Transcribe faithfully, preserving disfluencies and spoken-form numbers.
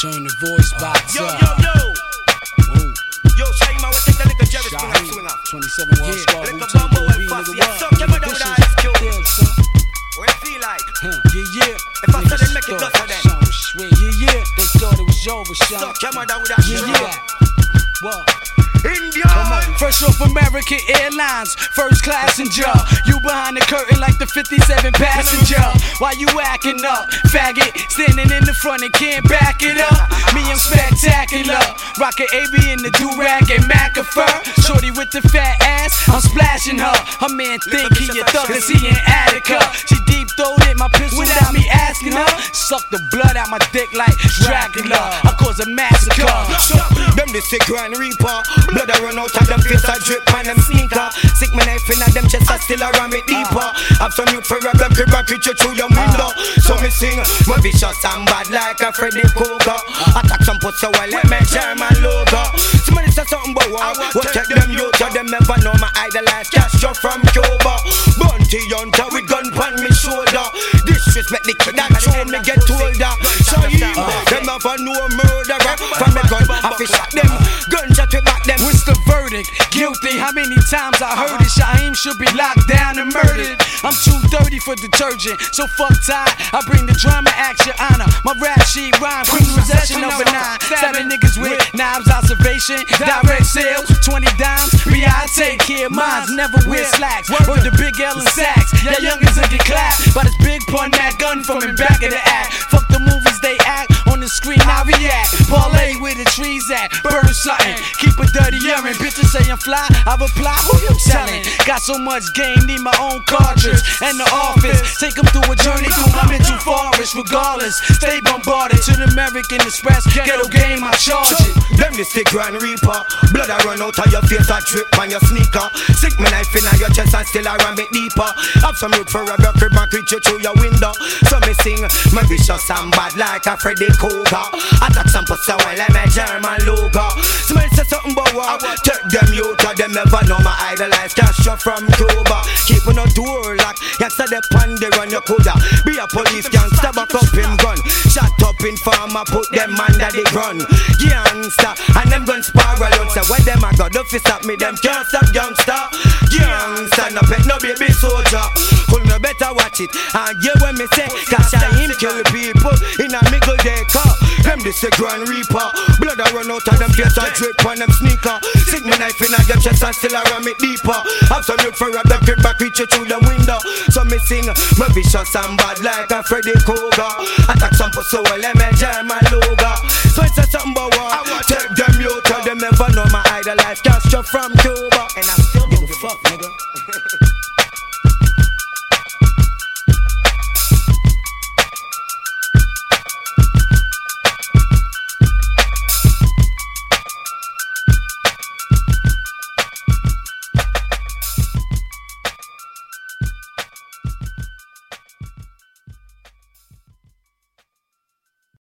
Turn the voice box yo, up. Yo, yo, yo. Woo. Yo, Shaggy man, we take the little Jerry swing and swing up. twenty-seven World Squad. Little Bumbo and Fussy. I suck your mother with a ice cube. What it feel like? Huh. Yeah, yeah. If I saw them make it gutter then. Yeah, yeah. They thought it was over, Sean. Suck your mother with a Yeah, yeah. yeah. What? India. Fresh off American Airlines, first passenger. You behind the curtain like the fifty-seven passenger. Why you acting up, faggot? Standing in the front and can't back it up. Me, I'm spectacular. Rockin' A B in the do-rag and Mac of fur. Shorty with the fat ass, I'm splashing her. Her man think he a thug cause he in Attica. She deep-throated my pistol without me asking her. Suck the blood out my dick like Dracula. I cause a massacre. Them the sick Grand Reaper. Blood I run out of them face I drip on them sneaker. Sick me knife in them chest I still a ram it deeper. Have some youth for rap them crib and creature through your window. So me sing, my vicious and bad like a Freddy Krueger. Attack some pussy while let me German logo. Somebody say something about war. What take them youth or them never know my idolize. Castro from Cuba. Bounty hunter with gun pon me shoulder. Disrespect the kid that show me get older. So you, them never know murderer. From the gun, I fi shot them. Gunshot we back them. What's the verdict? Guilty. How many times I heard it? Shaheem should be locked down and murdered. I'm too dirty for detergent, so fuck Tide. I bring the drama, action, honor. My rap sheet rhyme, quick possession of a nine. Seven niggas with knives, observation, direct sales, twenty dimes. B I take care of mines, never wear slacks. Word the big L and Sacks. Yeah, youngins will get clapped, but it's big pun that gun from in back of the act. Fuck the movies they act on the screen, I react. Parlay where the trees at, burn something. Keep a dirty urine, bitches say I'm fly, I reply, who you telling? Got so much game, need my own cartridge. And the office, take them through a journey through my mental forest. Regardless, stay bombarded to the American Express. Ghetto game, I charge it. Them the sick Grand Reaper. Blood I run out of your face, I drip on your sneaker. Sick me knife in your chest and still I ram it deeper. Have some youth for a your crib and creature through your window. So me sing, my vicious and bad like a Freddy Krueger. Attack some pussy while I'm a German logo. Somebody say something about war. Take them youth or them never know my idolize. Castro from Cuba. Keep on a door lock. Youngster the pan they run your coulda. Be a police gangster back up him gun. Shut up in farmer put them under the gun. Gangster and them gun spiral on. Say when them a got the fist at me them can't stop youngster. Gangster no pet no baby soldier. Could no better watch it. And yeah when me say cause him kill people in a middle day car. Them this a Grand Reaper. Blood I run out of them face I drip on them sneaker. Sick me knife in your chest and still I ram it deeper. Have some youth for rap them crib back reach you through the window. So me sing, my vicious and bad like a Freddy Krueger. Attack some pussy while I'm a German logo. So it's a something about war. Take them youth or them never know my idolize. Castro from Cuba.